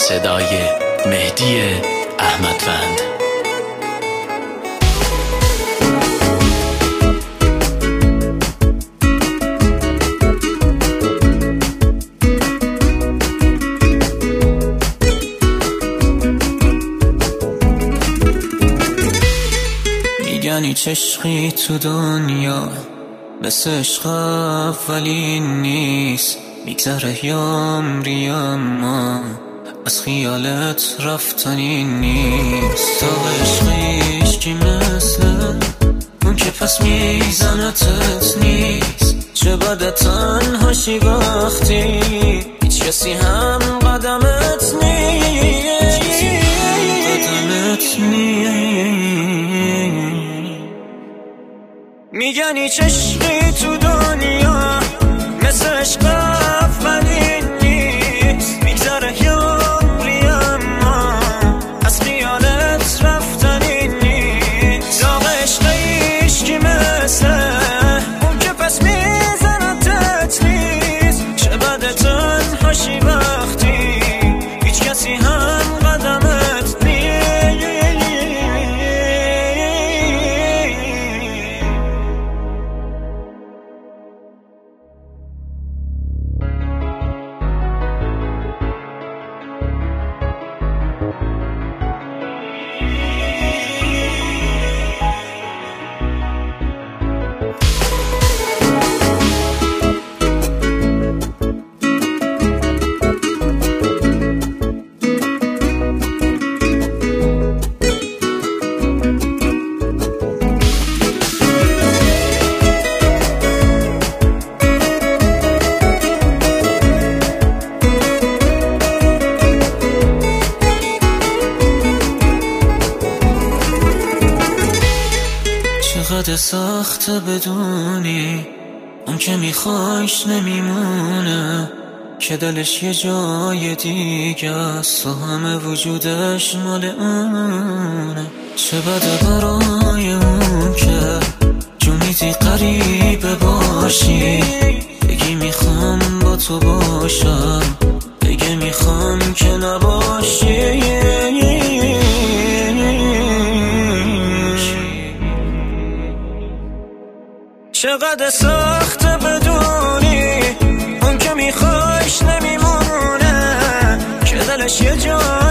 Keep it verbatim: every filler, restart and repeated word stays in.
صدای مهدی احمدوند. میگن هیچ عشقی تو دنیا مثل عشق اولین نیست، میگذره یامری اما از خیالت رفتنی نیست. تا عشقیش کی مثل اون که پس میزنتت نیست. چه بده تنهاشی وقتی هیچ کسی هم قدمت نیست، قدمت نیست. میگن هیچ عشقی تو دنیا مثل عشق اولین نیست، میگذره یامری اما از خیالت رفتنی نیست. داغ عشقیش کی مثل اون که پس میزنتت نیست. چه بده تنهاشی وقتی هیچ کسی هم قدمت نیست. چقدر سخت بدونی اون که میخوایش نمیمونه، که دلش یه جای دیگه است و همه وجودش مال اونه. چه بده برای اون که جونیدی قریبه باشی، بگی میخوام با تو باشم، بگی میخوام که نباشی. چقدر سخت بدونی اون که میخوایش نمیمونه، که دلش یه جا